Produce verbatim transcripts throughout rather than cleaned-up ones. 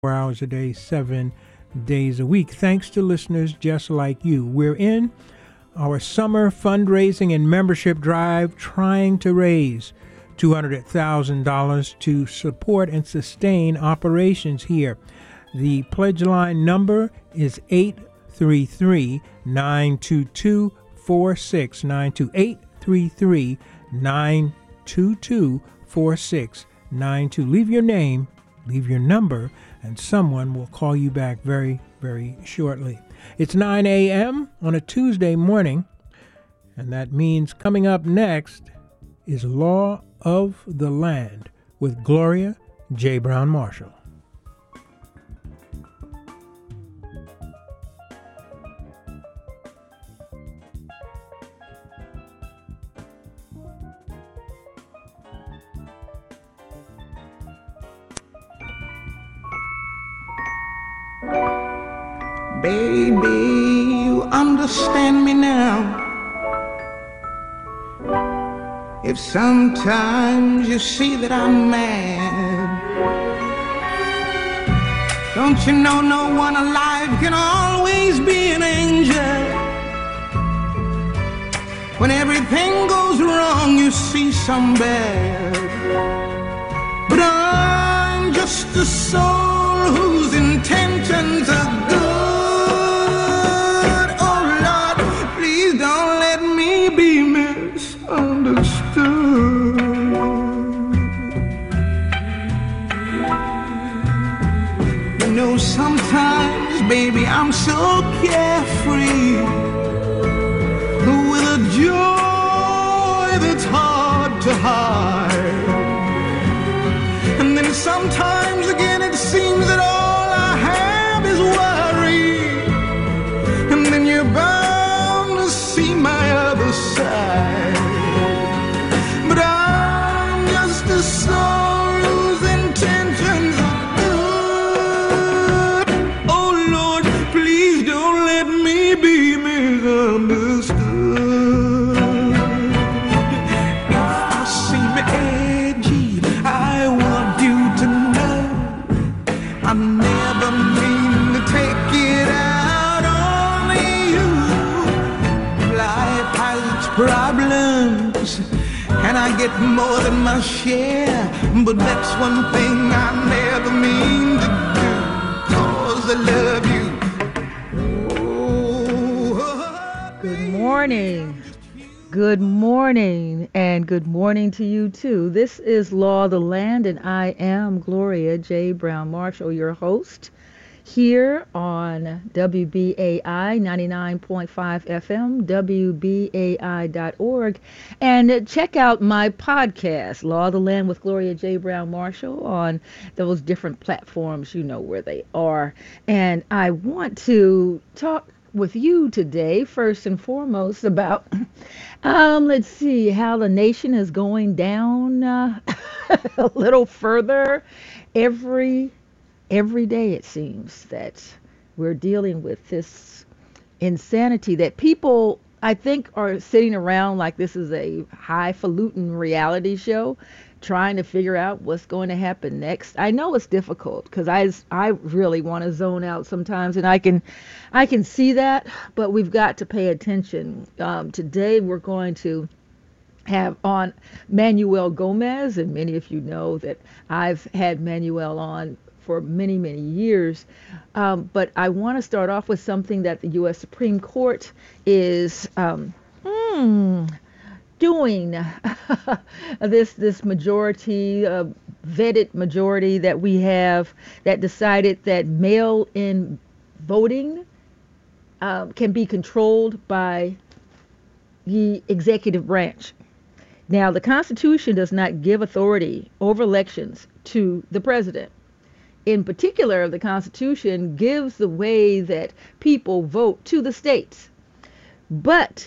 hours a day, seven days a week. Thanks to listeners just like you. We're in our summer fundraising and membership drive trying to raise two hundred thousand dollars to support and sustain operations here. The pledge line number is eight three three, nine two two, four six nine two, eight three three, nine two two, four six nine two. Leave your name, leave your number, and someone will call you back very, very shortly. It's nine a.m. on a Tuesday morning, and that means coming up next is Law of the Land with Gloria J. Brown Marshall. Baby, you understand me now. If sometimes you see that I'm mad, don't you know no one alive can always be an angel? When everything goes wrong, you see some bad. But I'm just a soul whose intentions are good. Sometimes, baby, I'm so carefree, with a joy that's hard to hide. And then sometimes again it seems that all I have is worry. And then you're bound to see my other side. But I'm just a soul whose intentions are get more than my share, but that's one thing I never mean to do, 'cause I love you. Oh, good morning, good morning, and good morning to you too. This is Law of the Land, and I am Gloria J. Brown Marshall, your host, here on W B A I ninety-nine point five F M, W B A I dot org, and check out my podcast, Law of the Land with Gloria J. Brown Marshall, on those different platforms. You know where they are. And I want to talk with you today, first and foremost, about, um, let's see, how the nation is going down uh, a little further every Every day it seems that we're dealing with this insanity that people, I think, are sitting around like this is a highfalutin reality show, trying to figure out what's going to happen next. I know it's difficult because I, I really want to zone out sometimes, and I can I can see that, but we've got to pay attention. Um, today we're going to have on Manuel Gomez, and many of you know that I've had Manuel on for many, many years. Um, but I want to start off with something that the U S Supreme Court is um, mm, doing. this this majority, uh, vetted majority that we have that decided that mail-in voting uh, can be controlled by the executive branch. Now, the Constitution does not give authority over elections to the president. In particular, the Constitution gives the way that people vote to the states. But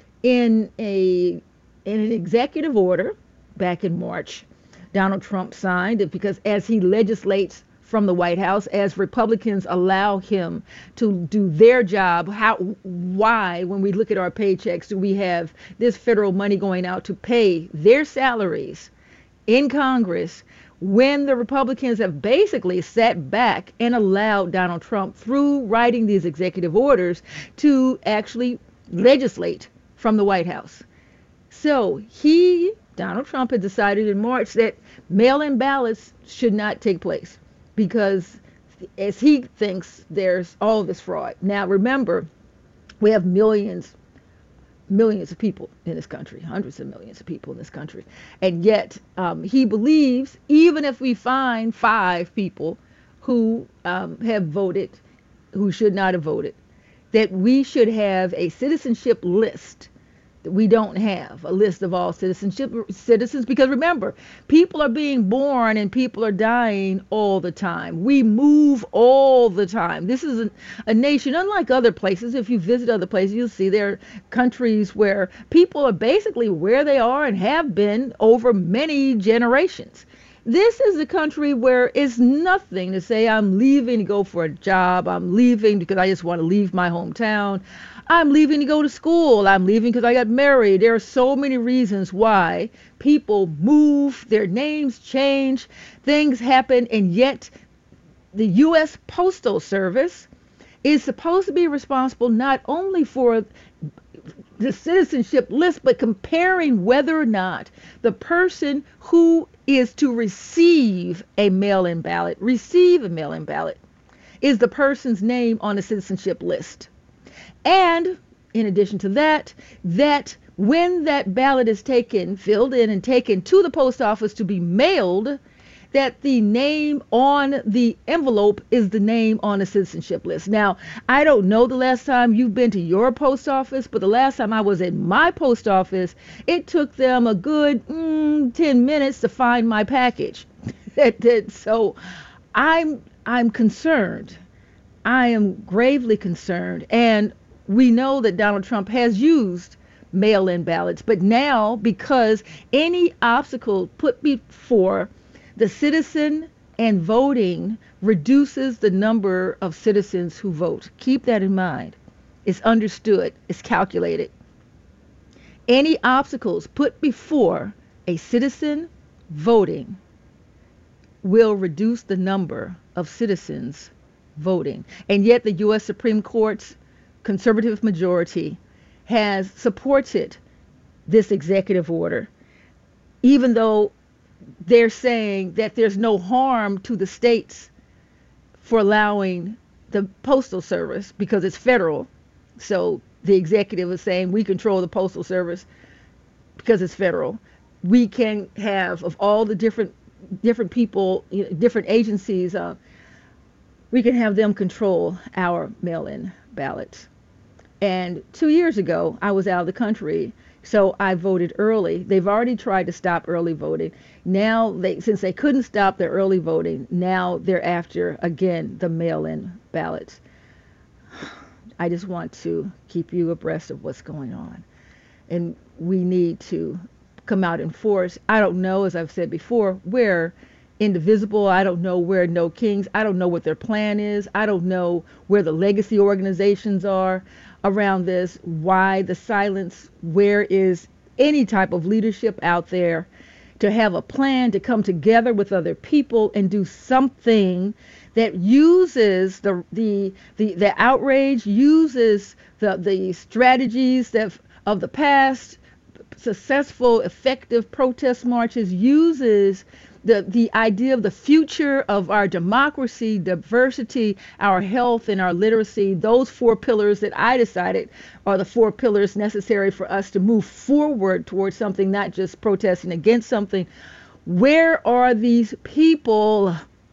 in a in an executive order back in March, Donald Trump signed it because as he legislates from the White House, as Republicans allow him to do their job, how why, when we look at our paychecks, do we have this federal money going out to pay their salaries in Congress when the Republicans have basically sat back and allowed Donald Trump, through writing these executive orders, to actually legislate from the White House. So he, Donald Trump, had decided in March that mail-in ballots should not take place because, as he thinks, there's all this fraud. Now, remember, we have millions, millions of people in this country, hundreds of millions of people in this country. And yet um, he believes, even if we find five people who um, have voted, who should not have voted, that we should have a citizenship list. That we don't have a list of all citizenship citizens, because remember, people are being born and people are dying all the time. We move all the time. This is a, a nation unlike other places. If you visit other places, you'll see there are countries where people are basically where they are and have been over many generations. This is a country where it's nothing to say, I'm leaving to go for a job. I'm leaving because I just want to leave my hometown. I'm leaving to go to school. I'm leaving because I got married. There are so many reasons why people move, their names change, things happen, and yet the U S Postal Service is supposed to be responsible not only for the citizenship list, but comparing whether or not the person who is to receive a mail-in ballot, receive a mail-in ballot, is the person's name on the citizenship list. And in addition to that, that when that ballot is taken, filled in and taken to the post office to be mailed, that the name on the envelope is the name on the citizenship list. Now, I don't know the last time you've been to your post office, but the last time I was at my post office, it took them a good mm, ten minutes to find my package. So I'm I'm concerned. I am gravely concerned. And we know that Donald Trump has used mail-in ballots, but now, because any obstacle put before the citizen and voting reduces the number of citizens who vote. Keep that in mind. It's understood. It's calculated. Any obstacles put before a citizen voting will reduce the number of citizens voting. And yet the U S Supreme Court's conservative majority has supported this executive order, even though they're saying that there's no harm to the states for allowing the Postal Service because it's federal. So the executive is saying we control the Postal Service because it's federal. We can have, of all the different different people, you know, different agencies, uh, we can have them control our mail-in ballots. And two years ago, I was out of the country, so I voted early. They've already tried to stop early voting. Now, they, since they couldn't stop their early voting, now they're after, again, the mail-in ballots. I just want to keep you abreast of what's going on. And we need to come out in force. I don't know, as I've said before, where indivisible. I don't know where No Kings. I don't know what their plan is. I don't know where the legacy organizations are around this. Why the silence? Where is any type of leadership out there to have a plan to come together with other people and do something that uses the the the, the outrage, uses the the strategies that of the past, successful, effective protest marches, uses the the idea of the future of our democracy, diversity, our health, and our literacy, those four pillars that I decided are the four pillars necessary for us to move forward towards something, not just protesting against something. Where are these people?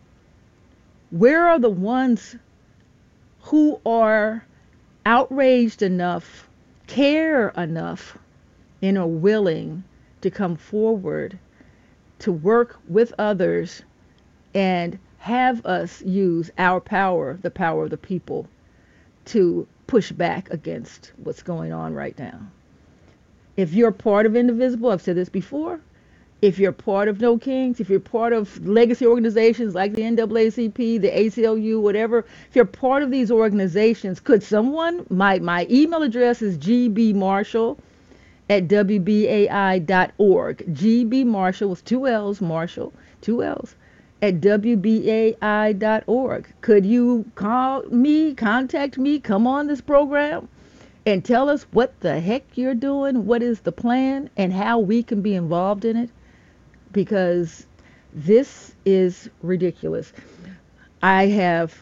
Where are the ones who are outraged enough, care enough, and are willing to come forward to work with others and have us use our power, the power of the people, to push back against what's going on right now? If you're part of Indivisible, I've said this before, if you're part of No Kings, if you're part of legacy organizations like the N double A C P, the A C L U, whatever, if you're part of these organizations, could someone, my, my email address is gbmarshall at W B A I dot org. G B Marshall with two L's, Marshall, two L's, at W B A I dot org. Could you call me, contact me, come on this program and tell us what the heck you're doing, what is the plan, and how we can be involved in it? Because this is ridiculous. I have,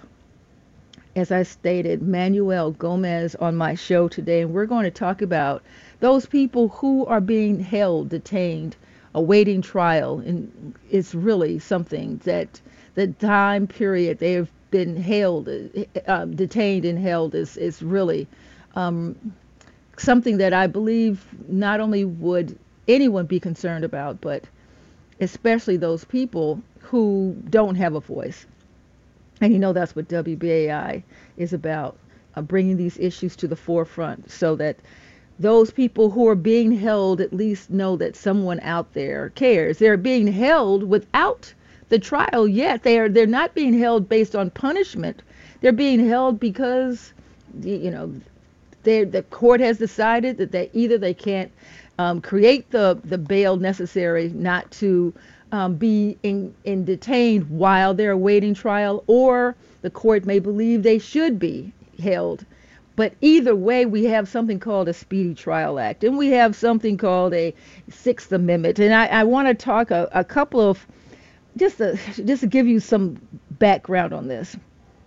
as I stated, Manuel Gomez on my show today, and we're going to talk about those people who are being held, detained, awaiting trial. And it's really something that the time period they have been held, uh, detained and held is, is really um, something that I believe not only would anyone be concerned about, but especially those people who don't have a voice. And you know that's what W B A I is about, uh, bringing these issues to the forefront so that those people who are being held at least know that someone out there cares. They're being held without the trial yet. They are, they're not being held based on punishment. They're being held because, you know, the court has decided that they either they can't um, create the, the bail necessary not to um, be in, in detained while they're awaiting trial, or the court may believe they should be held. But either way, we have something called a Speedy Trial Act, and we have something called a Sixth Amendment. And I, I want to talk a, a couple of, just to, just to give you some background on this.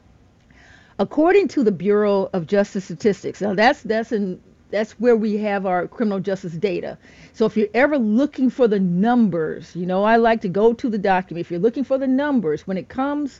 According to the Bureau of Justice Statistics, now that's that's in that's where we have our criminal justice data. So if you're ever looking for the numbers, you know, I like to go to the document. If you're looking for the numbers when it comes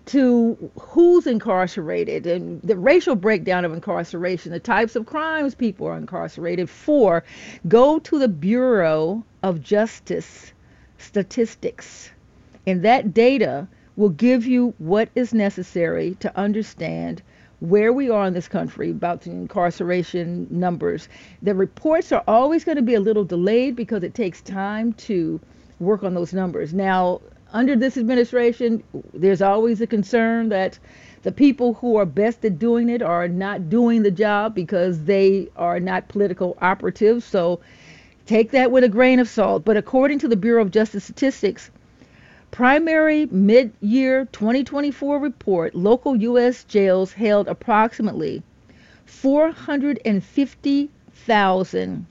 to who's incarcerated and the racial breakdown of incarceration, the types of crimes people are incarcerated for, go to the Bureau of Justice Statistics. And that data will give you what is necessary to understand where we are in this country about the incarceration numbers. The reports are always going to be a little delayed because it takes time to work on those numbers. Now, under this administration, there's always a concern that the people who are best at doing it are not doing the job because they are not political operatives. So take that with a grain of salt. But according to the Bureau of Justice Statistics, primary mid-year twenty twenty-four report, local U S jails held approximately four hundred fifty thousand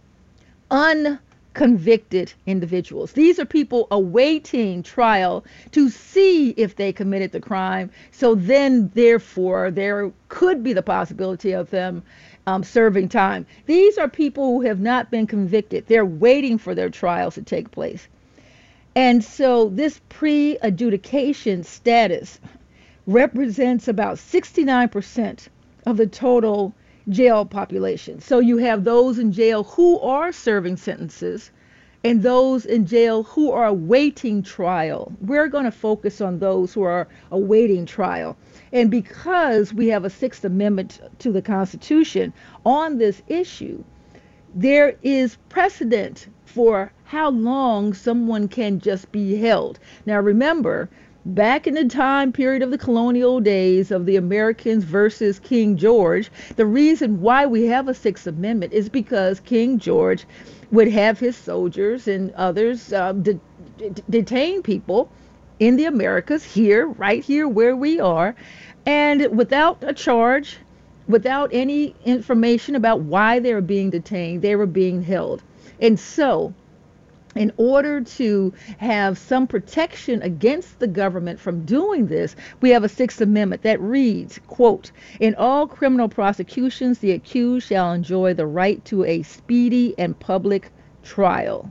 un convicted individuals. These are people awaiting trial to see if they committed the crime. So then, therefore, there could be the possibility of them um, serving time. These are people who have not been convicted. They're waiting for their trials to take place. And so this pre-adjudication status represents about sixty-nine percent of the total jail population. So you have those in jail who are serving sentences and those in jail who are awaiting trial. We're going to focus on those who are awaiting trial. And because we have a Sixth Amendment to the Constitution on this issue, there is precedent for how long someone can just be held. Now remember, back in the time period of the colonial days of the Americans versus King George, the reason why we have a Sixth Amendment is because King George would have his soldiers and others uh, de- de- detain people in the Americas, here, right here where we are, and without a charge, without any information about why they were being detained, they were being held. And so, in order to have some protection against the government from doing this, we have a Sixth Amendment that reads, quote, "In all criminal prosecutions, the accused shall enjoy the right to a speedy and public trial."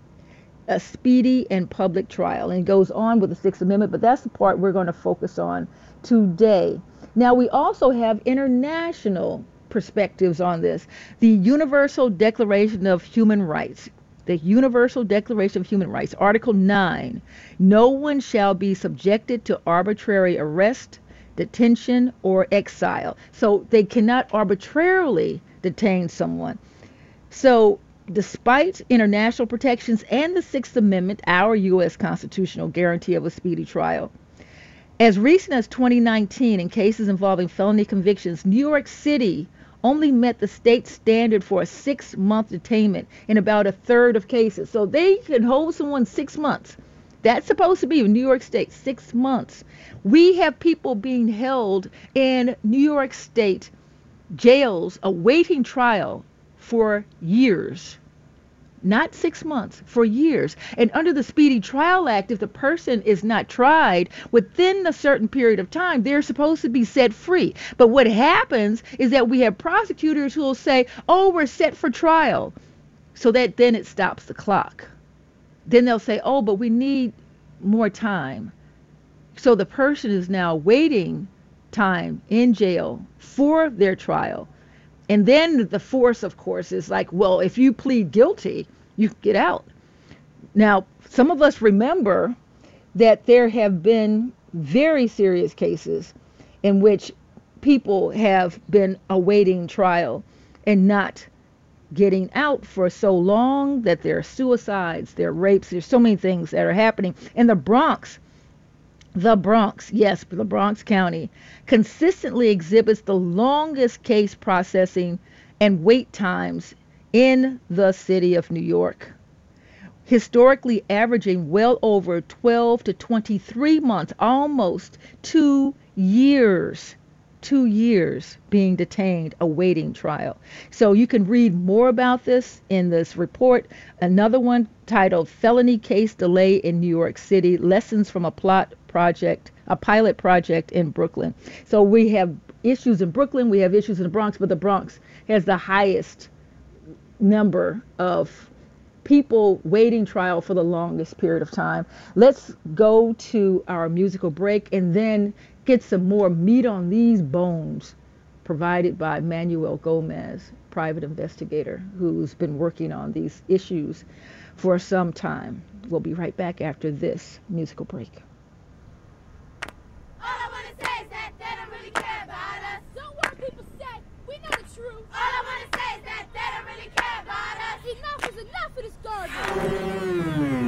A speedy and public trial. And it goes on with the Sixth Amendment, but that's the part we're going to focus on today. Now, we also have international perspectives on this. The Universal Declaration of Human Rights. The Universal Declaration of Human Rights, Article nine, no one shall be subjected to arbitrary arrest, detention, or exile. So they cannot arbitrarily detain someone. So despite international protections and the Sixth Amendment, our U S constitutional guarantee of a speedy trial, as recent as twenty nineteen, in cases involving felony convictions, New York City only met the state standard for a six-month detainment in about a third of cases. So they can hold someone six months. That's supposed to be in New York State, six months. We have people being held in New York State jails awaiting trial for years. Not six months, for years. And under the Speedy Trial Act, if the person is not tried within a certain period of time, they're supposed to be set free. But what happens is that we have prosecutors who will say, oh, we're set for trial. So that then it stops the clock. Then they'll say, oh, but we need more time. So the person is now waiting time in jail for their trial. And then the force, of course, is like, well, if you plead guilty, you can get out. Now, some of us remember that there have been very serious cases in which people have been awaiting trial and not getting out for so long, that there are suicides, there are rapes, there's so many things that are happening. In the Bronx, the Bronx, yes, the Bronx County, consistently exhibits the longest case processing and wait times in the city of New York, historically averaging well over twelve to twenty-three months, almost two years, two years being detained awaiting trial. So you can read more about this in this report. Another one titled Felony Case Delay in New York City, Lessons from a Plot Project, a Pilot Project in Brooklyn. So we have issues in Brooklyn, we have issues in the Bronx, but the Bronx has the highest number of people waiting trial for the longest period of time. Let's go to our musical break and then get some more meat on these bones provided by Manuel Gomez, private investigator who's been working on these issues for some time. We'll be right back after this musical break. All I wanna say is that they don't really care about us. Don't what people say, we know the truth. All I wanna say is that they don't really care about us. Enough is enough of this garbage.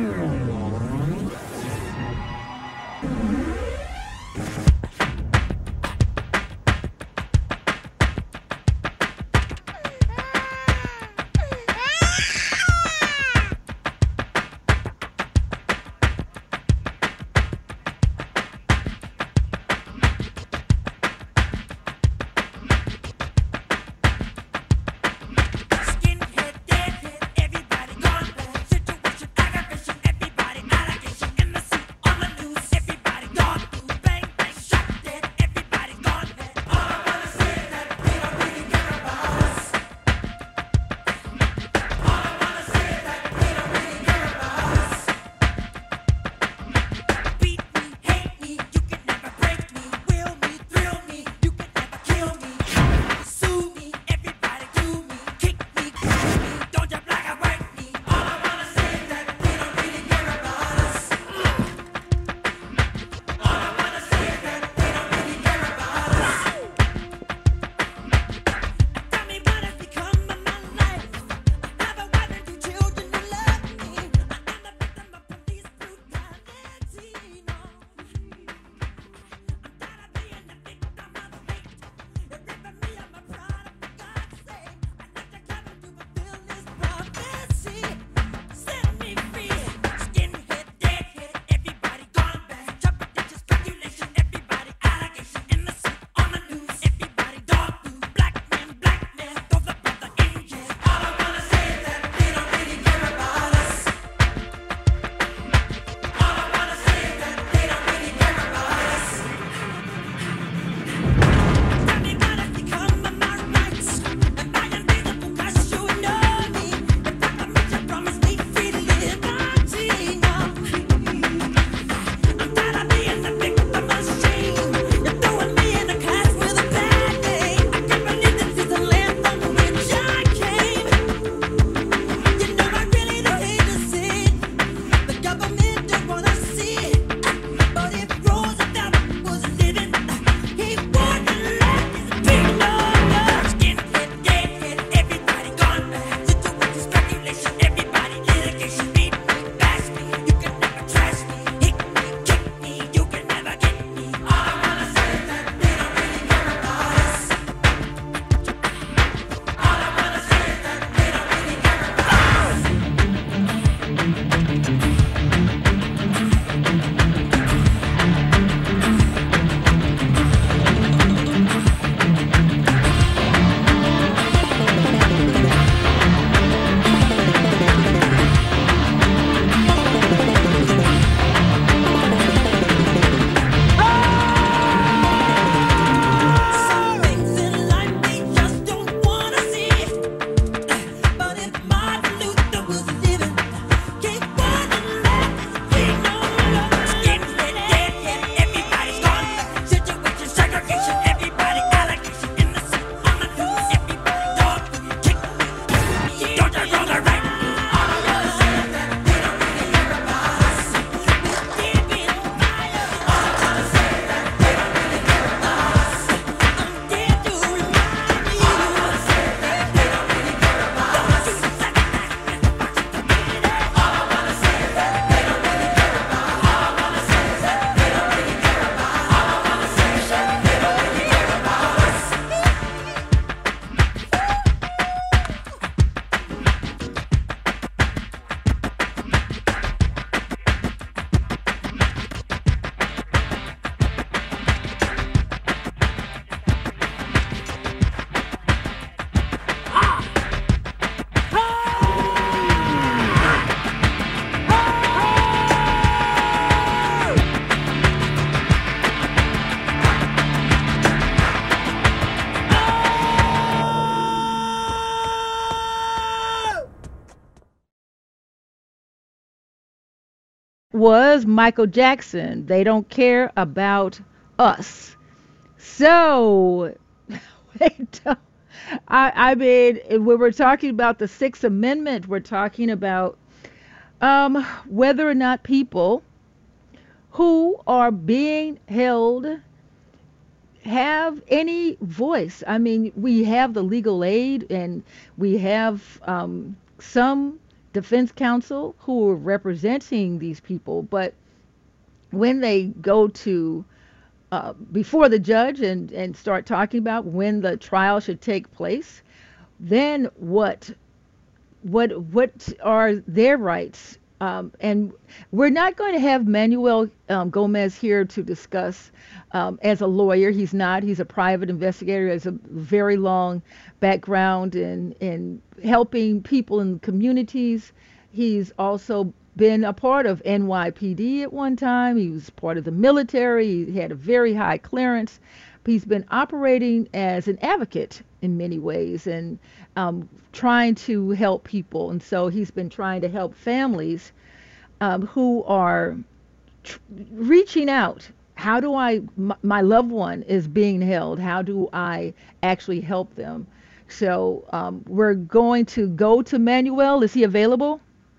was Michael Jackson. They don't care about us. So, wait, I, I mean, when we're talking about the Sixth Amendment, we're talking about um, whether or not people who are being held have any voice. I mean, we have the legal aid and we have um, some defense counsel who are representing these people, but when they go to uh, before the judge and, and start talking about when the trial should take place, then what what what are their rights? Um, and we're not going to have Manuel um, Gomez here to discuss um, as a lawyer. He's not. He's a private investigator. He has a very long background in, in helping people in communities. He's also been a part of N Y P D at one time. He was part of the military. He had a very high clearance. He's been operating as an advocate in many ways and um, trying to help people. And so he's been trying to help families um, who are tr- reaching out. How do I, m- my loved one is being held. How do I actually help them? So um, we're going to go to Manuel. Is he available?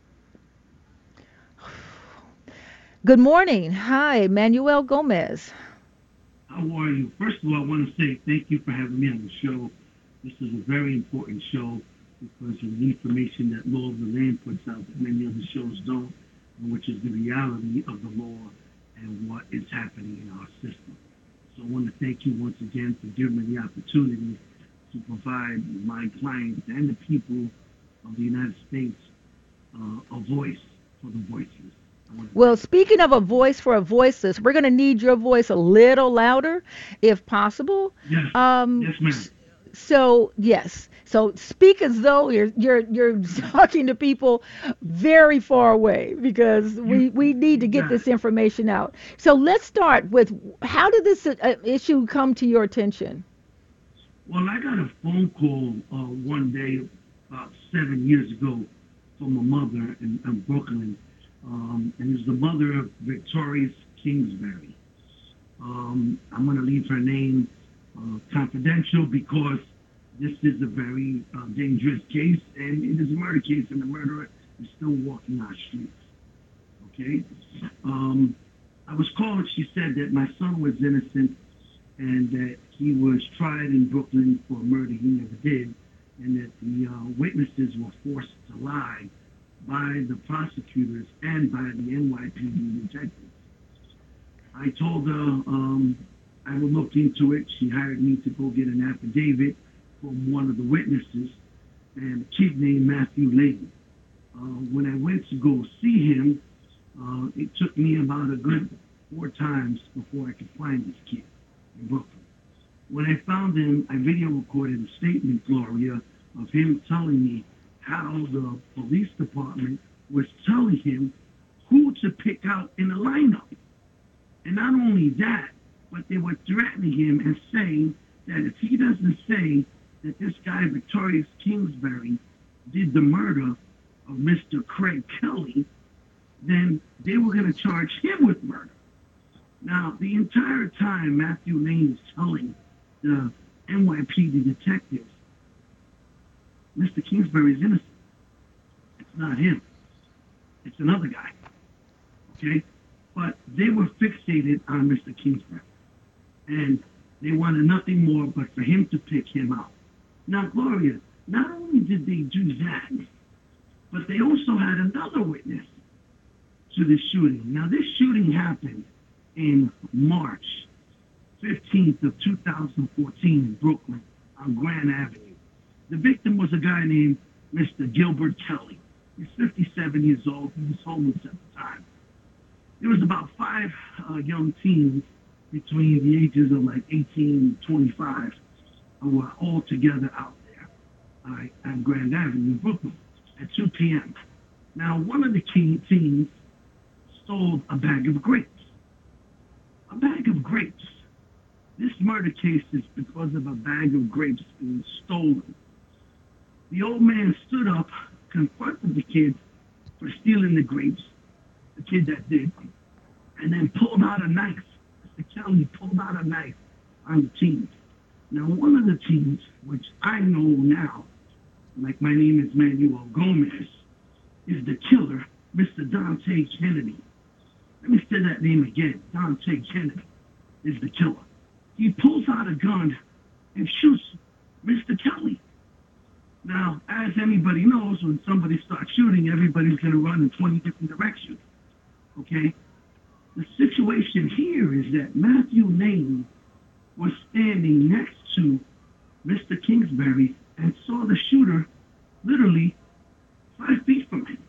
Good morning. Hi, Manuel Gomez. How are you? First of all, I want to say thank you for having me on the show. This is a very important show because of the information that Law of the Land puts out that many other shows don't, which is the reality of the law and what is happening in our system. So I want to thank you once again for giving me the opportunity to provide my clients and the people of the United States uh, a voice for the voiceless. Well, speaking of a voice for a voiceless, we're going to need your voice a little louder, if possible. Yes, um, yes, ma'am. So yes, so speak as though you're you're you're talking to people very far away because we we need to get this information out. So let's start with how did this uh, issue come to your attention? Well, I got a phone call uh, one day about seven years ago from a mother in, in Brooklyn. Um, and it was the mother of Victorious Kingsbury. Um, I'm going to leave her name uh, confidential because this is a very uh, dangerous case, and it is a murder case, and the murderer is still walking our streets. Okay? Um, I was called. She said that my son was innocent and that he was tried in Brooklyn for a murder he never did, and that the uh, witnesses were forced to lie by the prosecutors and by the N Y P D detectives. I told her um, I would look into it. She hired me to go get an affidavit from one of the witnesses, and a kid named Matthew Layton. Uh, when I went to go see him, uh, it took me about a good four times before I could find this kid in Brooklyn. When I found him, I video recorded a statement, Gloria, of him telling me how the police department was telling him who to pick out in the lineup. And not only that, but they were threatening him and saying that if he doesn't say that this guy, Victorious Kingsbury, did the murder of Mister Craig Kelly, then they were going to charge him with murder. Now, the entire time Matthew Lane is telling the N Y P D detectives, Mister Kingsbury is innocent. It's not him. It's another guy. Okay? But they were fixated on Mister Kingsbury. And they wanted nothing more but for him to pick him out. Now, Gloria, not only did they do that, but they also had another witness to the shooting. Now, this shooting happened in March fifteenth of two thousand fourteen in Brooklyn on Grand Avenue. The victim was a guy named Mister Gilbert Kelly. He's fifty-seven years old. He was homeless at the time. There was about five uh, young teens between the ages of like eighteen and twenty-five who were all together out there uh, on Grand Avenue in Brooklyn at two p.m. Now, one of the teen- teens stole a bag of grapes. A bag of grapes. This murder case is because of a bag of grapes being stolen. The old man stood up, confronted the kid for stealing the grapes, the kid that did, and then pulled out a knife. Mister Kelly pulled out a knife on the teens. Now, one of the teens, which I know now, like my name is Manuel Gomez, is the killer, Mister Dante Kennedy. Let me say that name again. Dante Kennedy is the killer. He pulls out a gun and shoots Mister Kelly. Now, as anybody knows, when somebody starts shooting, everybody's going to run in twenty different directions. Okay? The situation here is that Matthew Lane was standing next to Mister Kingsbury and saw the shooter literally five feet from him.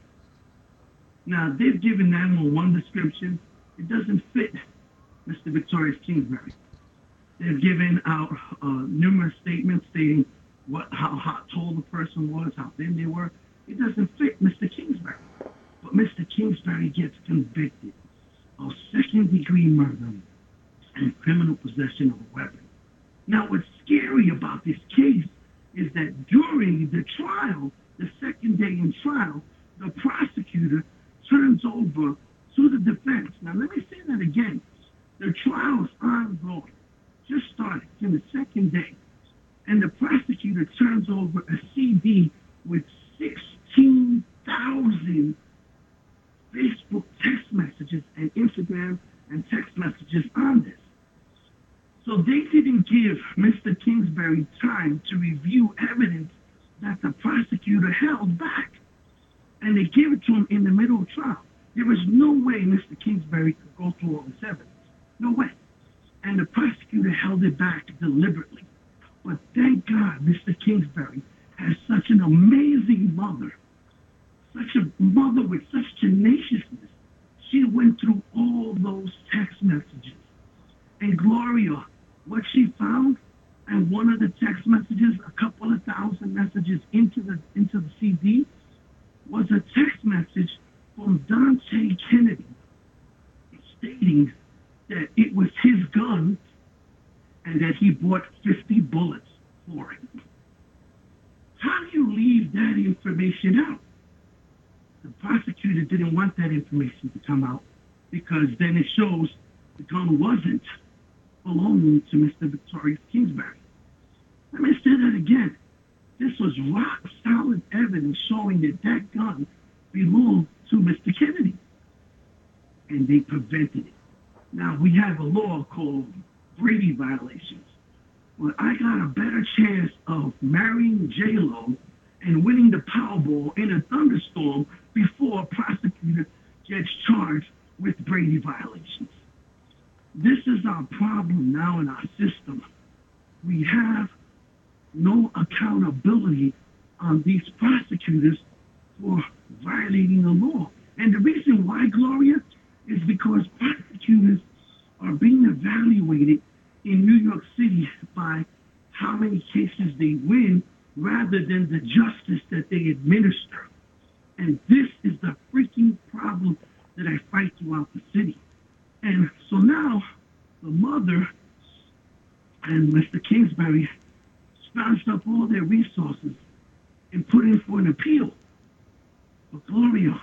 Now, they've given nine one one description. It doesn't fit Mister Victorious Kingsbury. They've given out uh, numerous statements stating what, how, how tall the person was, how thin they were. It doesn't fit Mister Kingsbury. But Mister Kingsbury gets convicted of second-degree murder and criminal possession of a weapon. Now, what's scary about this case is that during the trial, the second day in trial, the prosecutor turns over to the defense. Now, let me say that again. The trial's ongoing. Just started in the second day. And the prosecutor turns over a C D with sixteen thousand Facebook text messages and Instagram and text messages on this. So they didn't give Mister Kingsbury time to review evidence that the prosecutor held back. And they gave it to him in the middle of trial. There was no way Mister Kingsbury could go through all this evidence. No way. And the prosecutor held it back deliberately. But thank God Mister Kingsbury has such an amazing mother, such a mother with such tenaciousness. She went through all those text messages. And Gloria, what she found, and one of the text messages, a couple of thousand messages into the into the C D, was a text message from Dante Kennedy stating that it was his gun and that he bought fifty bullets for it. How do you leave that information out? The prosecutor didn't want that information to come out because then it shows the gun wasn't belonging to Mister Victorious Kingsbury. Let me say that again. This was rock solid evidence showing that that gun belonged to Mister Kennedy. And they prevented it. Now, we have a law called Brady violations. Well, I got a better chance of marrying J-Lo and winning the Powerball in a thunderstorm before a prosecutor gets charged with Brady violations. This is our problem now in our system. We have no accountability on these prosecutors for violating the law. And the reason why, Gloria, is because prosecutors are being evaluated in New York City by how many cases they win rather than the justice that they administer. And this is the freaking problem that I fight throughout the city. And so now the mother and Mister Kingsbury sponged up all their resources and put in for an appeal. But Gloria,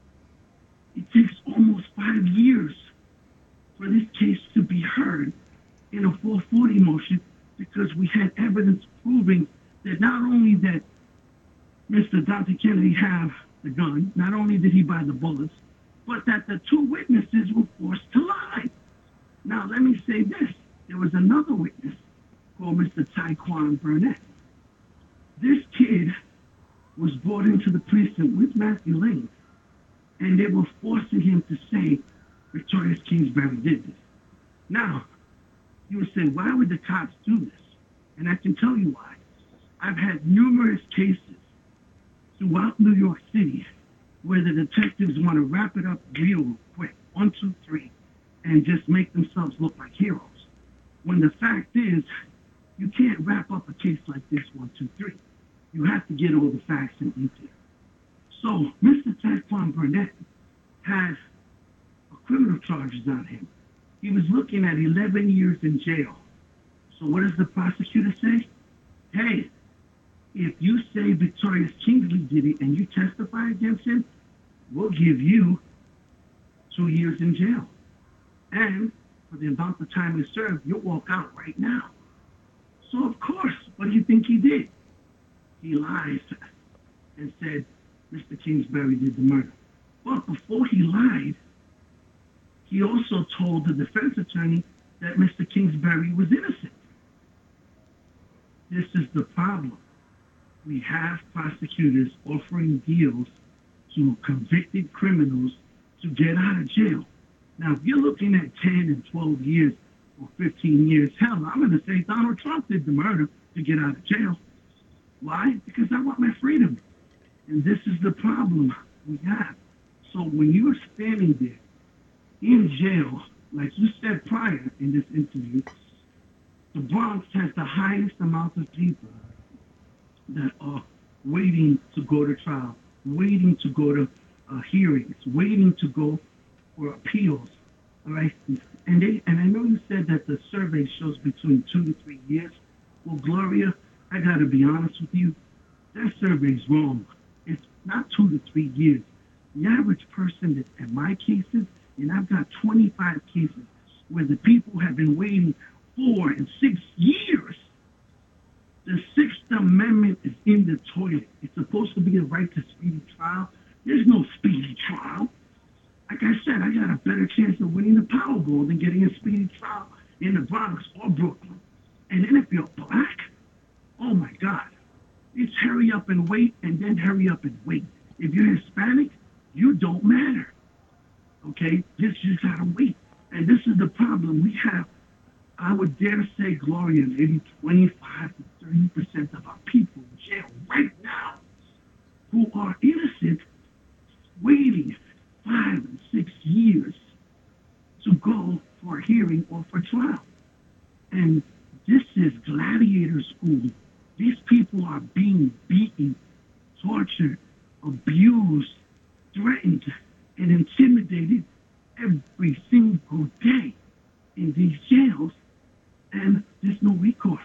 it takes almost five years for this case to be heard in a four forty motion because we had evidence proving that not only that Mister Dante Kennedy have the gun, not only did he buy the bullets, but that the two witnesses were forced to lie. Now, let me say this. There was another witness called Mister Tyquan Burnett. This kid was brought into the precinct with Matthew Lane, and they were forcing him to say Victorious Kingsbury did this. Now, you would say, why would the cops do this? And I can tell you why. I've had numerous cases throughout New York City where the detectives want to wrap it up real quick, one, two, three, and just make themselves look like heroes. When the fact is, you can't wrap up a case like this, one, two, three. You have to get all the facts in detail. So, Mister Tyquan Burnett has criminal charges on him. He was looking at eleven years in jail. So what does the prosecutor say? Hey, if you say Victorious Kingsley did it and you testify against him, we'll give you two years in jail. And for the amount of time he served, you'll walk out right now. So, of course, what do you think he did? He lied and said Mister Kingsbury did the murder. But before he lied, he also told the defense attorney that Mister Kingsbury was innocent. This is the problem. We have prosecutors offering deals to convicted criminals to get out of jail. Now, if you're looking at ten and twelve years or fifteen years, hell, I'm going to say Donald Trump did the murder to get out of jail. Why? Because I want my freedom. And this is the problem we have. So when you're standing there in jail, like you said prior in this interview, the Bronx has the highest amount of people that are waiting to go to trial, waiting to go to uh, hearings, waiting to go for appeals. All right, and they and I know you said that the survey shows between two to three years. Well, Gloria, I got to be honest with you, that survey's wrong. It's not two to three years. The average person that, in my cases, and I've got twenty-five cases where the people have been waiting four and six years. The Sixth Amendment is in the toilet. It's supposed to be a right to speedy trial. There's no speedy trial. Like I said, I got a better chance of winning the Powerball than getting a speedy trial in the Bronx or Brooklyn. And then if you're black, oh my God, it's hurry up and wait and then hurry up and wait. If you're Hispanic, you don't matter. Okay? Just, you gotta wait. And this is the problem we have. I would dare say, Gloria, maybe twenty-five to thirty percent of our people in jail right now who are innocent, waiting five and six years to go for a hearing or for trial. And this is gladiator school. These people are being beaten, tortured, abused, threatened, and intimidated every single day in these jails, and there's no recourse.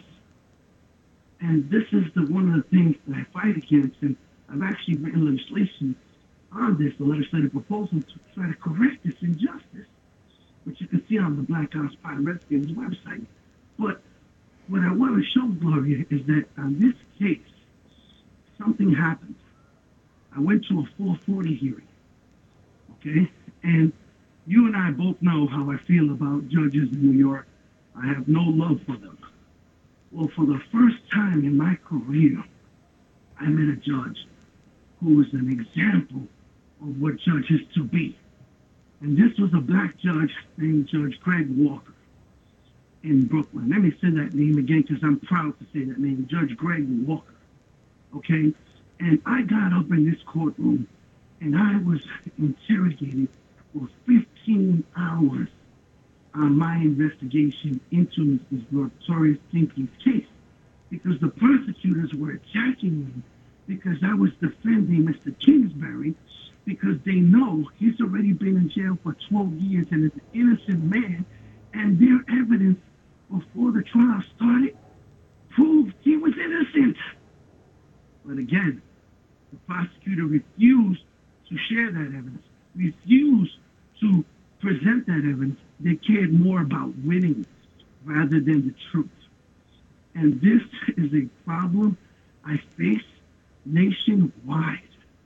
And this is the one of the things that I fight against, and I've actually written legislation on this, a legislative proposal to try to correct this injustice, which you can see on the Black Ops Pod Redskins website. But what I want to show, Gloria, is that on this case, something happened. I went to a four forty hearing, okay? And you and I both know how I feel about judges in New York. I have no love for them. Well, for the first time in my career, I met a judge who was an example of what judges to be. And this was a black judge named Judge Greg Walker in Brooklyn. Let me say that name again because I'm proud to say that name, Judge Greg Walker. Okay? And I got up in this courtroom and I was interrogated for fifteen hours on my investigation into Missus Notorious Kinkley's case because the prosecutors were attacking me because I was defending Mister Kingsbury because they know he's already been in jail for twelve years and is an innocent man, and their evidence before the trial started proved he was innocent. But again, the prosecutor refused to share that evidence, refused to present that evidence. They cared more about winning rather than the truth. And this is a problem I face nationwide.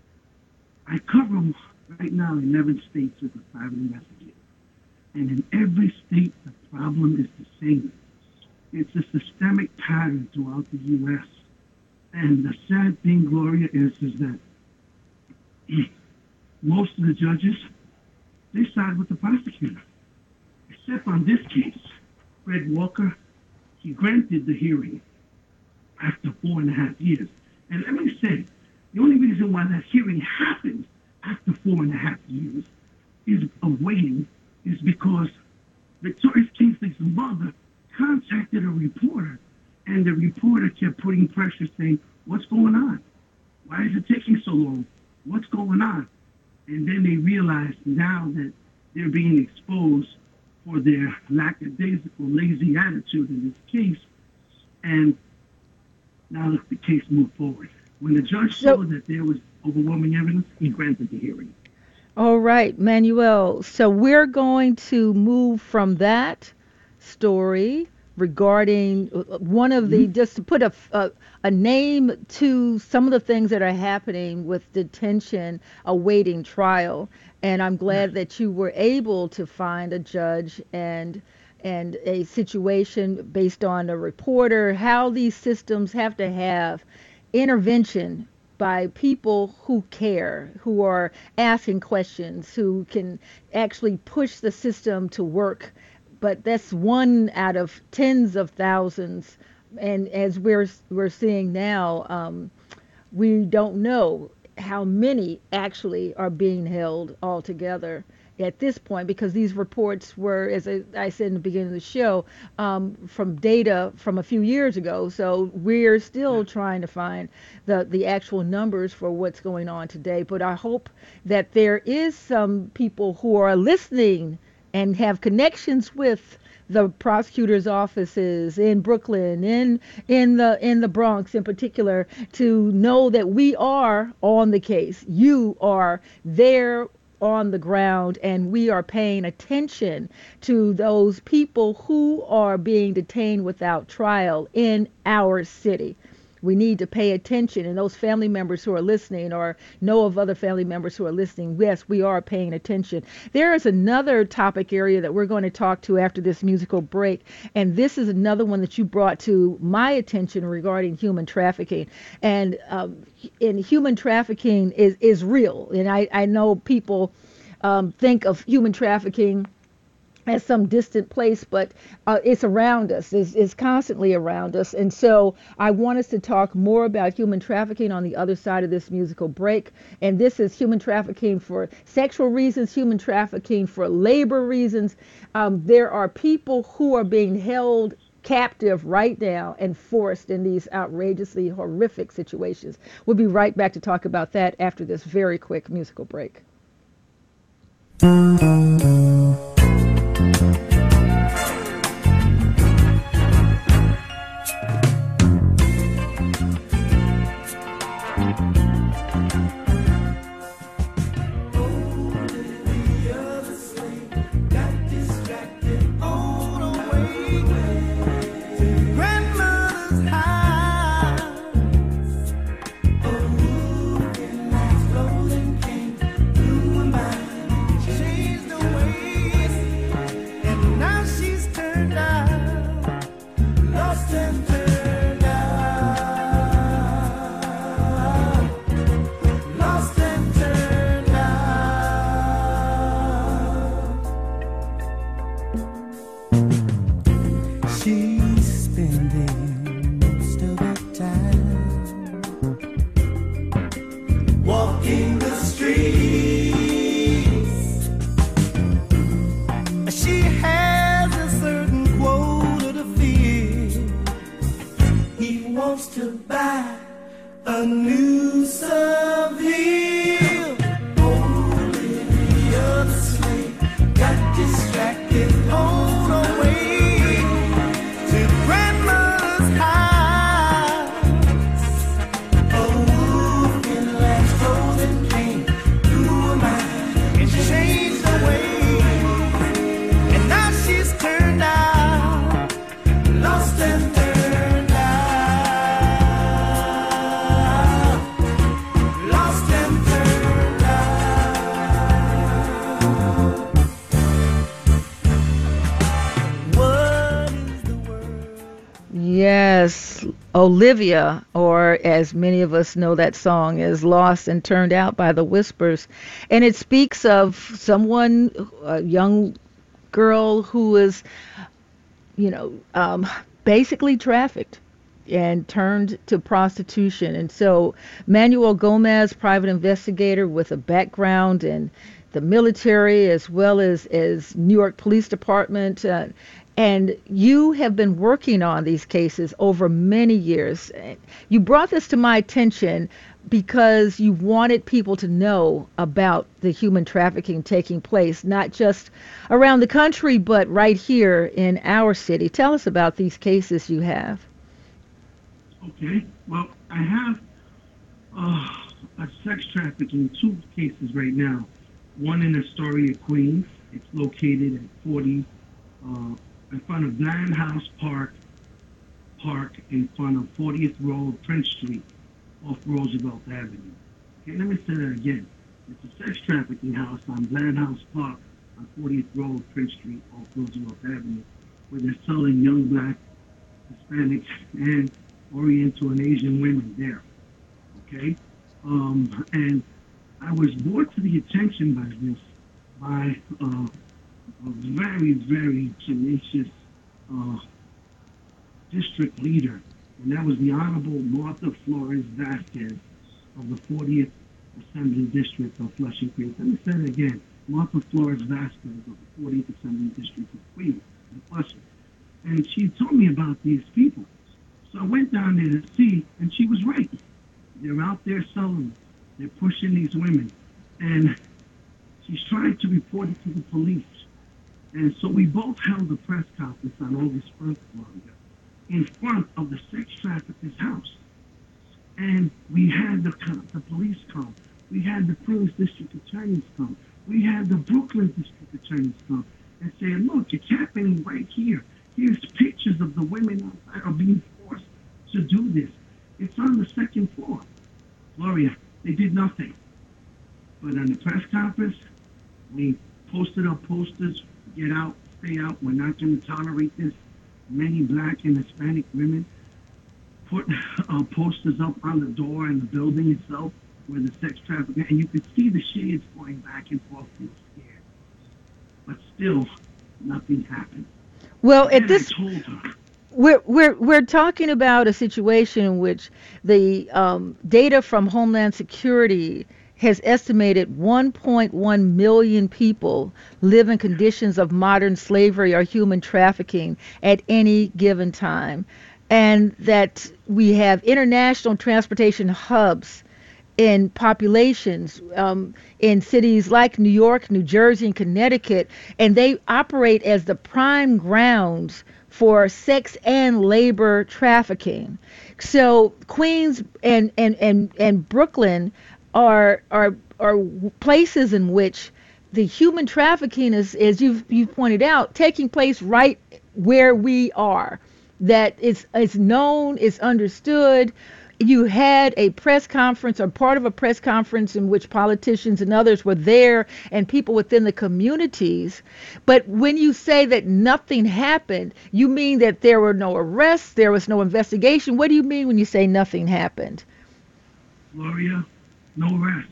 I cover right now eleven states as a private investigator. And in every state, the problem is the same. It's a systemic pattern throughout the U S And the sad thing, Gloria, is, is that most of the judges, they side with the prosecutor. Except on this case, Fred Walker, he granted the hearing after four and a half years. And let me say, the only reason why that hearing happened after four and a half years is of waiting is because Victorious Kinkley's mother contacted a reporter, and the reporter kept putting pressure saying, what's going on? Why is it taking so long? What's going on? And then they realized now that they're being exposed for their lackadaisical, lazy attitude in this case, and now the case moved forward. When the judge So- saw that there was overwhelming evidence, he granted the hearing. All right, Manuel. So we're going to move from that story regarding uh, one of the, Mhm. just to put a, a, a name to some of the things that are happening with detention awaiting trial. And I'm Yes. glad that you were able to find a judge and and a situation based on a reporter, how these systems have to have intervention by people who care, who are asking questions, who can actually push the system to work. But that's one out of tens of thousands. And as we're we're seeing now, um, we don't know how many actually are being held altogether at this point, because these reports were, as I, I said in the beginning of the show, um, from data from a few years ago. So we're still trying to find the, the actual numbers for what's going on today. But I hope that there is some people who are listening and have connections with the prosecutor's offices in Brooklyn, in in the in the Bronx in particular, to know that we are on the case. You are there on the ground, and we are paying attention to those people who are being detained without trial in our city. We need to pay attention, and those family members who are listening or know of other family members who are listening, yes, we are paying attention. There is another topic area that we're going to talk to after this musical break, and this is another one that you brought to my attention regarding human trafficking. And um, in human trafficking is is real, and I I know people um, think of human trafficking as some distant place, but uh, it's around us, it's, it's constantly around us. And so I want us to talk more about human trafficking on the other side of this musical break. And this is human trafficking for sexual reasons, human trafficking for labor reasons. Um, there are people who are being held captive right now and forced in these outrageously horrific situations. We'll be right back to talk about that after this very quick musical break. Yes, Olivia, or as many of us know that song, is Lost and Turned Out by the Whispers. And it speaks of someone, a young girl who is, you know, um, basically trafficked and turned to prostitution. And so Manuel Gomez, private investigator with a background in the military as well as, as New York Police Department, uh, and you have been working on these cases over many years. You brought this to my attention because you wanted people to know about the human trafficking taking place, not just around the country, but right here in our city. Tell us about these cases you have. Okay. Well, I have uh, a sex trafficking two cases right now. one in Astoria, Queens. It's located at forty, uh, in front of Bland House Park, Park in front of fortieth Road, Prince Street, off Roosevelt Avenue. Okay, let me say that again. It's a sex trafficking house on Bland House Park on fortieth Road, Prince Street, off Roosevelt Avenue, where they're selling young black, Hispanic, and Oriental and Asian women there. Okay? Um, and I was brought to the attention by this by uh, a very, very tenacious uh, district leader, and that was the Honorable Martha Flores Vasquez of the fortieth Assembly District of Flushing, Queens. Let me say it again. Martha Flores Vasquez of the fortieth Assembly District of Queens in Flushing. And she told me about these people. So I went down there to see, and she was right. They're out there selling. They're pushing these women. And she's trying to report it to the police. And so we both held a press conference on August first, Florida, in front of the sex trafficker's house. And we had the, the police come. We had the Queens District Attorneys come. We had the Brooklyn District Attorneys come and say, look, it's happening right here. Here's pictures of the women outside are being forced to do this. It's on the second floor. Gloria, they did nothing. But on the press conference, we posted up posters, get out, stay out, we're not going to tolerate this. Many black and Hispanic women put uh, posters up on the door in the building itself where the sex trafficking, and you could see the shades going back and forth. They were scared. But still, nothing happened. Well, And at this, I told her, we're we're we're talking about a situation in which the um, data from Homeland Security has estimated one point one million people live in conditions of modern slavery or human trafficking at any given time, and that we have international transportation hubs in populations um, in cities like New York, New Jersey, and Connecticut, and they operate as the prime grounds for sex and labor trafficking. So Queens and and and, and Brooklyn are are are places in which the human trafficking is, as you've you pointed out, taking place right where we are. That it's it's known, it's understood. You had a press conference or part of a press conference in which politicians and others were there and people within the communities. But when you say that nothing happened, you mean that there were no arrests, there was no investigation. What do you mean when you say nothing happened? Gloria, no arrest.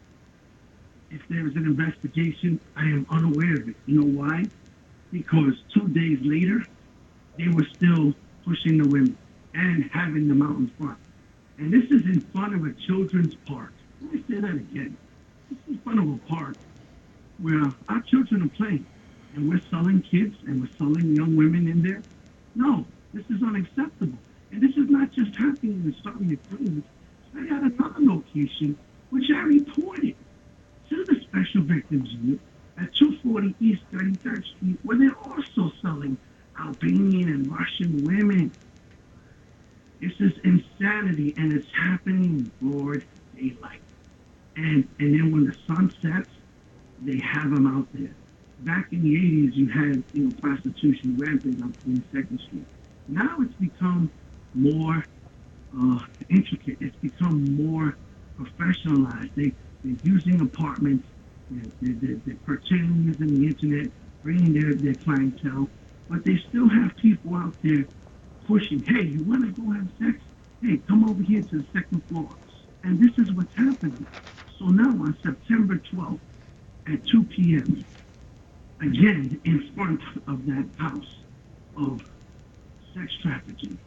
If there is an investigation, I am unaware of it. You know why? Because two days later, they were still pushing the women and having them out in front. And this is in front of a children's park. Let me say that again. This is in front of a park where our children are playing. And we're selling kids and we're selling young women in there. No, this is unacceptable. And this is not just happening in Astoria, Queens. I had another location which I reported to the Special Victims Unit at two forty East thirty-third Street, where they're also selling Albanian and Russian women. This is insanity, and it's happening in broad daylight. And and then when the sun sets, they have them out there. Back in the eighties, you had you know prostitution rampant on twenty-second Street. Now it's become more uh, intricate. It's become more professionalized. They they're using apartments. They're, they're, they're purchasing using the internet, bringing their their clientele, but they still have people out there pushing, hey, you want to go have sex? Hey, come over here to the second floor. And this is what's happening. So now on September twelfth at two p.m., again, in front of that house of sex trafficking,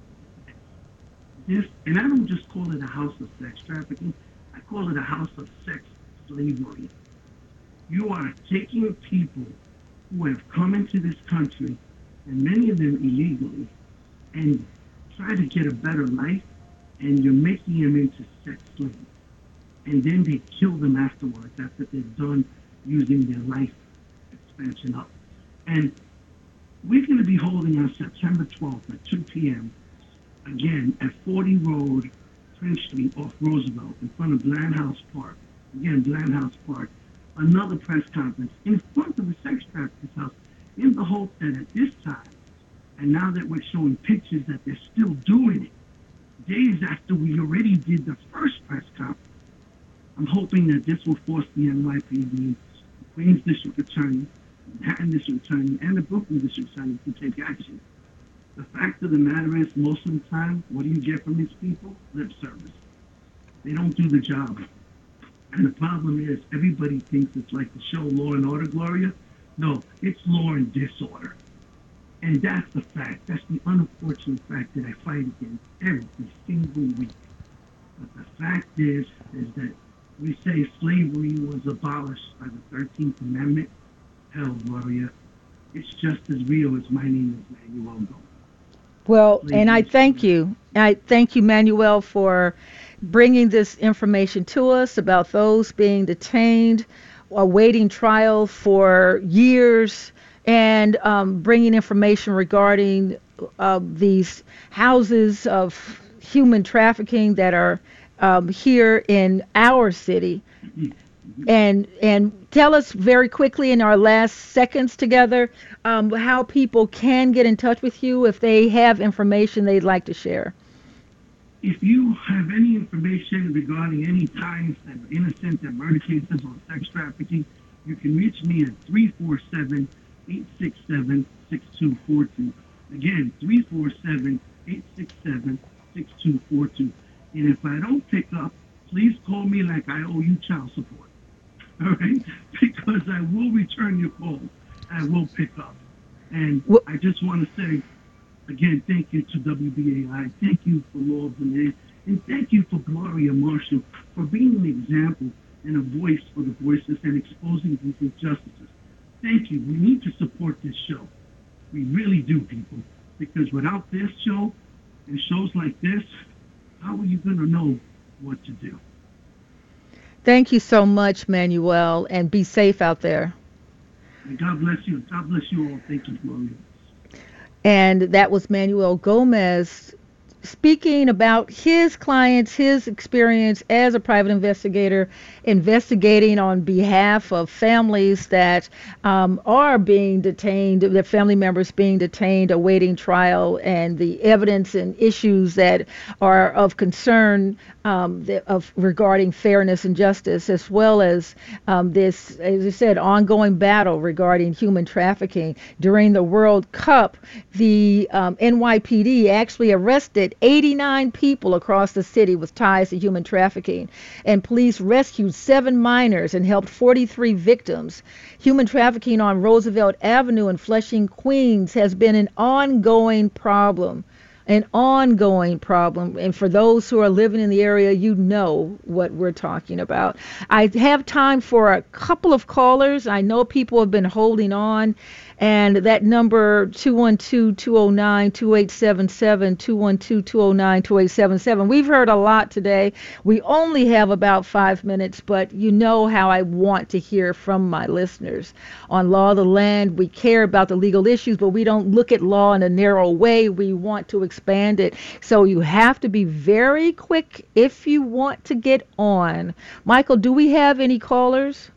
this, and I don't just call it a house of sex trafficking, I call it a house of sex slavery. You are taking people who have come into this country, and many of them illegally, and try to get a better life, and you're making them into sex slaves. And then they kill them afterwards after they've done using their life expansion up. And we're going to be holding on September twelfth at two p.m. again at forty Road, Prince Street off Roosevelt in front of Bland House Park. Again, Bland House Park another press conference in front of the sex trafficker's house in the hope that at this time, and now that we're showing pictures that they're still doing it, days after we already did the first press conference, I'm hoping that this will force the N Y P D, the Queens District Attorney, the Manhattan District Attorney, and the Brooklyn District Attorney to take action. The fact of the matter is, most of the time, what do you get from these people? Lip service. They don't do the job. And the problem is, everybody thinks it's like the show Law and Order, Gloria. No, it's law and disorder. And that's the fact. That's the unfortunate fact that I fight against every single week. But the fact is, is that we say slavery was abolished by the thirteenth Amendment. Hell, Gloria, it's just as real as my name is Manuel Gomez. Well, and I thank you. I thank you, Manuel, for bringing this information to us about those being detained, awaiting trial for years, and um, bringing information regarding uh, these houses of human trafficking that are um, here in our city. And and tell us very quickly in our last seconds together um, how people can get in touch with you if they have information they'd like to share. If you have any information regarding any ties that are innocent and murder cases or sex trafficking, you can reach me at three four seven, eight six seven, six two four two. Again, three four seven, eight six seven, six two four two. And if I don't pick up, please call me like I owe you child support. All right? Because I will return your call. I will pick up. And Well- I just want to say, again, thank you to W B A I. Thank you for Law of the Land. And thank you for Gloria Marshall for being an example and a voice for the voiceless and exposing these injustices. Thank you. We need to support this show. We really do, people. Because without this show and shows like this, how are you going to know what to do? Thank you so much, Manuel, and be safe out there. And God bless you. God bless you all. Thank you, Gloria. And that was Manuel Gomez speaking about his clients, his experience as a private investigator, investigating on behalf of families that um, are being detained, their family members being detained, awaiting trial, and the evidence and issues that are of concern um, the, of regarding fairness and justice, as well as um, this, as I said, ongoing battle regarding human trafficking. During the World Cup, the um, N Y P D actually arrested eighty-nine people across the city with ties to human trafficking, and police rescued seven minors and helped forty-three victims. Human trafficking on Roosevelt Avenue in Flushing, Queens has been an ongoing problem. An ongoing problem. And for those who are living in the area, you know what we're talking about. I have time for a couple of callers. I know people have been holding on. And that number, two one two, two oh nine, two eight seven seven, two one two, two oh nine, two eight seven seven. We've heard a lot today. We only have about five minutes, but you know how I want to hear from my listeners. On Law of the Land, we care about the legal issues, but we don't look at law in a narrow way. We want to expand it. So you have to be very quick if you want to get on. Michael, do we have any callers?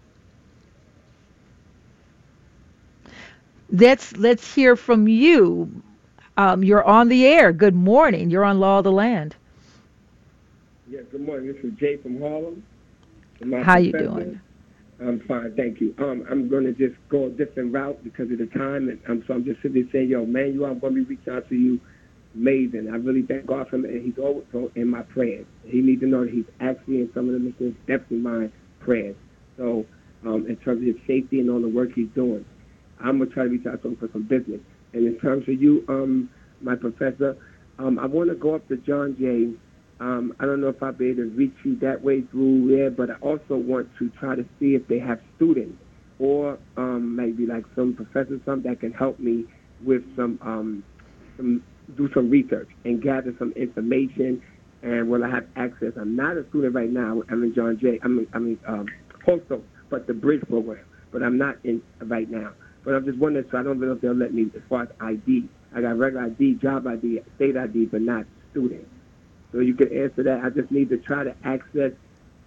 Let's let's hear from you. Um, you're on the air. Good morning. You're on Law of the Land. Yes, good morning. This is Jay from Harlem. How you doing? I'm fine, thank you. Um, I'm going to just go a different route because of the time, and um, so I'm just sitting there saying, yo, Manuel, I'm going to be reaching out to you. Amazing. I really thank God for him, and he's always in my prayers. He needs to know that he's actually in some of the listeners, definitely my prayers. So um, in terms of his safety and all the work he's doing, I'm going to try to reach out to him for some business. And in terms of you, um, my professor, um, I want to go up to John Jay. Um, I don't know if I'll be able to reach you that way through there, but I also want to try to see if they have students or um, maybe like some professors, something that can help me with some, um, some, do some research and gather some information. And will I have access? I'm not a student right now. I'm in John Jay. I'm in, I'm in um, Postal, but the bridge program. But I'm not in right now. But I'm just wondering, so I don't know if they'll let me as far as I D. I got regular I D, job I D, state I D, but not student. So you can answer that. I just need to try to access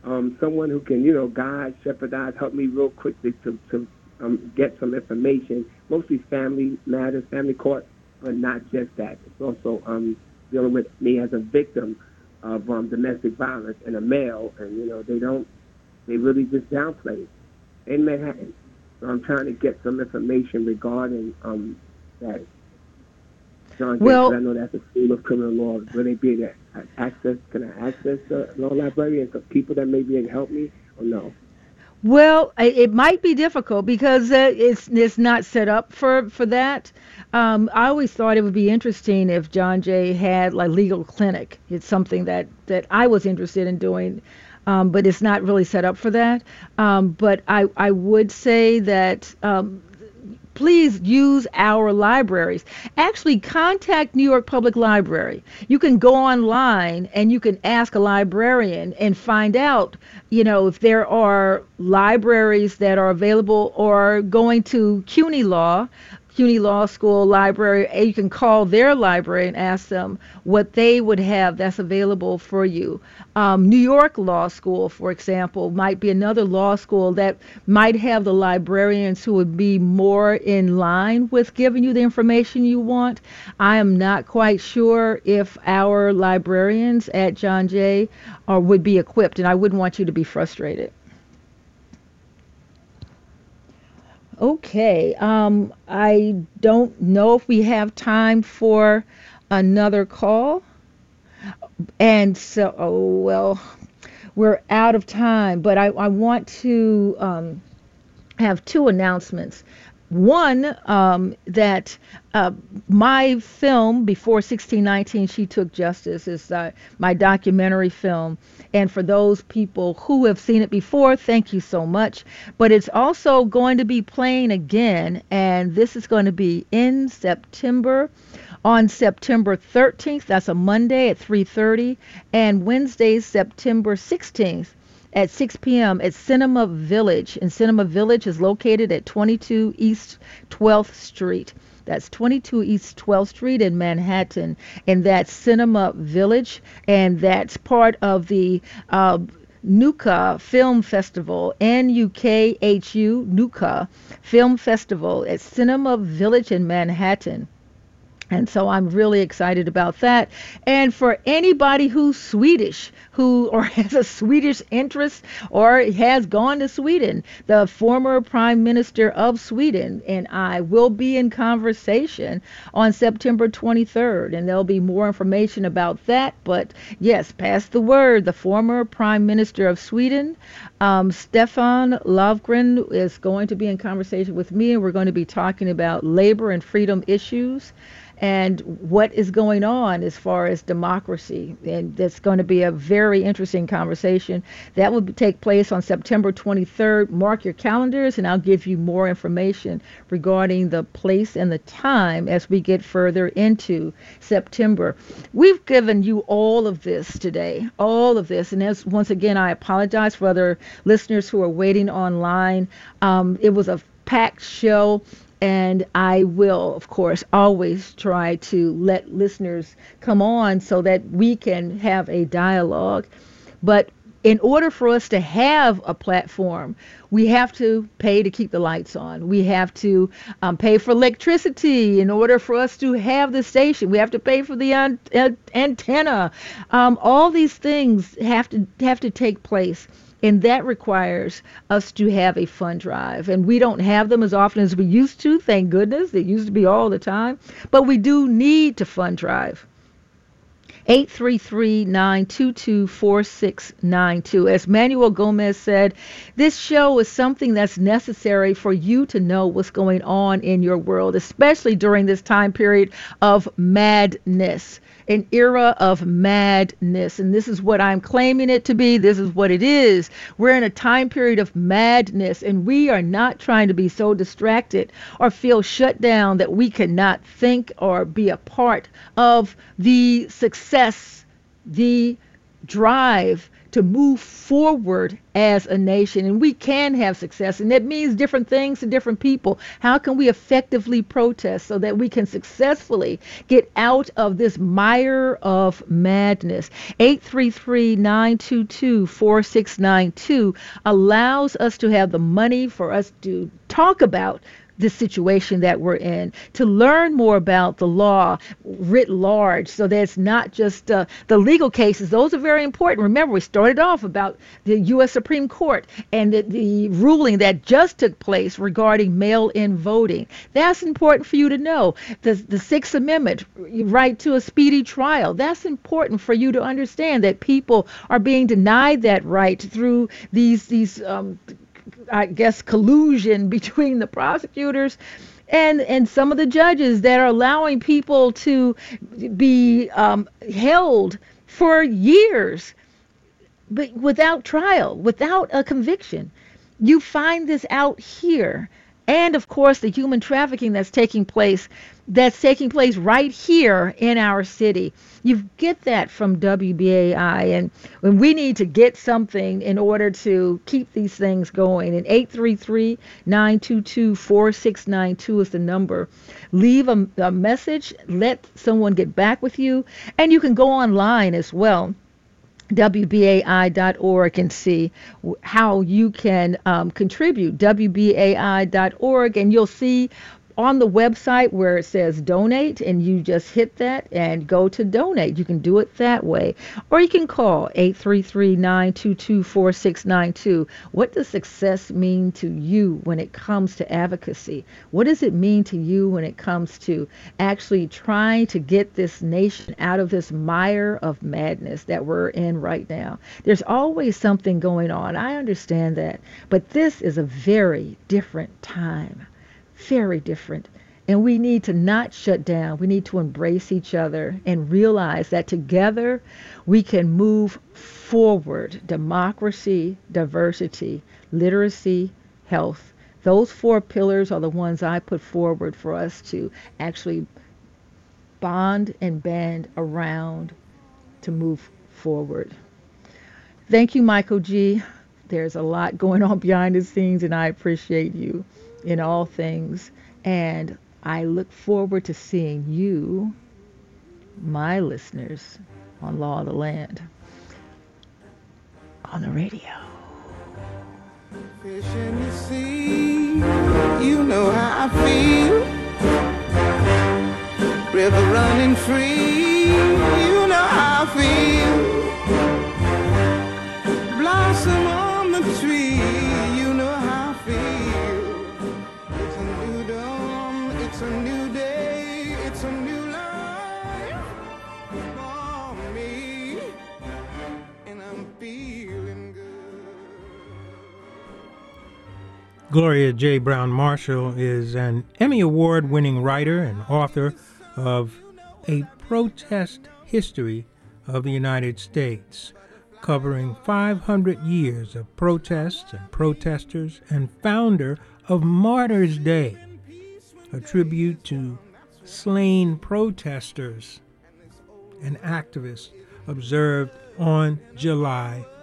um, someone who can, you know, guide, shepherdize, help me real quickly to, to um, get some information, mostly family matters, family court, but not just that. It's also um, dealing with me as a victim of um, domestic violence and a male, and, you know, they don't, they really just downplay it in Manhattan. So I'm trying to get some information regarding um, that. John Jay, Well, I know that's a school of criminal law. Will they be able to access, can I access the law library and some people that may be able to help me, or no? Well, I- it might be difficult because uh, it's it's not set up for for that. Um, I always thought it would be interesting if John Jay had like legal clinic. It's something that that I was interested in doing, um, but it's not really set up for that. Um, but I I would say that. Um, Please use our libraries. Actually, contact New York Public Library. You can go online and you can ask a librarian and find out, you know, if there are libraries that are available, or going to CUNY Law, CUNY Law School Library. You can call their library and ask them what they would have that's available for you. Um, New York Law School, for example, might be another law school that might have the librarians who would be more in line with giving you the information you want. I am not quite sure if our librarians at John Jay are, would be equipped, and I wouldn't want you to be frustrated. Okay, um, I don't know if we have time for another call. And so, oh, well, we're out of time, but I, I want to um, have two announcements. One, um, that uh, my film, Before sixteen nineteen She Took Justice, is uh, my documentary film. And for those people who have seen it before, thank you so much. But it's also going to be playing again, and this is going to be in September. On September thirteenth, that's a Monday at three thirty, and Wednesday, September sixteenth at six p.m. at Cinema Village. And Cinema Village is located at twenty-two East twelfth Street. That's twenty-two East twelfth Street in Manhattan, and that's Cinema Village, and that's part of the uh, NUCA Film Festival, N U K H U, NUCA Film Festival at Cinema Village in Manhattan. And so I'm really excited about that. And for anybody who's Swedish, who or has a Swedish interest or has gone to Sweden, the former Prime Minister of Sweden and I will be in conversation on September twenty-third. And there'll be more information about that. But yes, pass the word. The former Prime Minister of Sweden, um, Stefan Löfven, is going to be in conversation with me, and we're going to be talking about labor and freedom issues and what is going on as far as democracy. And that's going to be a very interesting conversation. That will take place on September twenty-third. Mark your calendars, and I'll give you more information regarding the place and the time as we get further into September. We've given you all of this today, all of this. And as once again, I apologize for other listeners who are waiting online. Um, it was a packed show. And I will, of course, always try to let listeners come on so that we can have a dialogue. But in order for us to have a platform, we have to pay to keep the lights on. We have to um, pay for electricity in order for us to have the station. We have to pay for the an- an- antenna. Um, all these things have to have to take place. And that requires us to have a fund drive. And we don't have them as often as we used to, thank goodness. It used to be all the time. But we do need to fund drive. eight three three, nine two two, four six nine two. As Manuel Gomez said, this show is something that's necessary for you to know what's going on in your world, especially during this time period of madness. An era of madness. And this is what I'm claiming it to be. This is what it is. We're in a time period of madness, and we are not trying to be so distracted or feel shut down that we cannot think or be a part of the success, the drive to move forward as a nation. And we can have success. And that means different things to different people. How can we effectively protest so that we can successfully get out of this mire of madness? eight three three, nine two two, four six nine two allows us to have the money for us to talk about the situation that we're in, to learn more about the law writ large, so that it's not just uh, the legal cases. Those are very important. Remember, we started off about the U S Supreme Court and the, the ruling that just took place regarding mail-in voting. That's important for you to know. The, the Sixth Amendment, right to a speedy trial, that's important for you to understand, that people are being denied that right through these these um, I guess collusion between the prosecutors and and some of the judges that are allowing people to be um, held for years, but without trial, without a conviction. You find this out here. And of course, the human trafficking that's taking place, that's taking place right here in our city. You get that from W B A I, and when we need to get something in order to keep these things going. And eight three three, nine two two, four six nine two is the number. Leave a, a message, let someone get back with you, and you can go online as well, W B A I dot org, and see how you can um, contribute. W B A I dot org, and you'll see on the website where it says donate, and you just hit that and go to donate. You can do it that way. Or you can call eight three three, nine two two, four six nine two. What does success mean to you when it comes to advocacy? What does it mean to you when it comes to actually trying to get this nation out of this mire of madness that we're in right now? There's always something going on. I understand that. But this is a very different time. Very different. And we need to not shut down. We need to embrace each other and realize that together we can move forward. Democracy, diversity, literacy, health. Those four pillars are the ones I put forward for us to actually bond and band around to move forward. Thank you, Michael G. There's a lot going on behind the scenes, and I appreciate you in all things. And I look forward to seeing you, my listeners, on Law of the Land, on the radio. Fish in the sea, you know how I feel. River running free, you know how I feel. Blossom on the tree, you know how I feel. It's a new dawn, it's a new day, it's a new life for me, and I'm feeling good. Gloria J. Brown Marshall is an Emmy Award-winning writer and author of A Protest History of the United States, covering five hundred years of protests and protesters, and founder of Martyrs' Day, a tribute to slain protesters and activists observed on July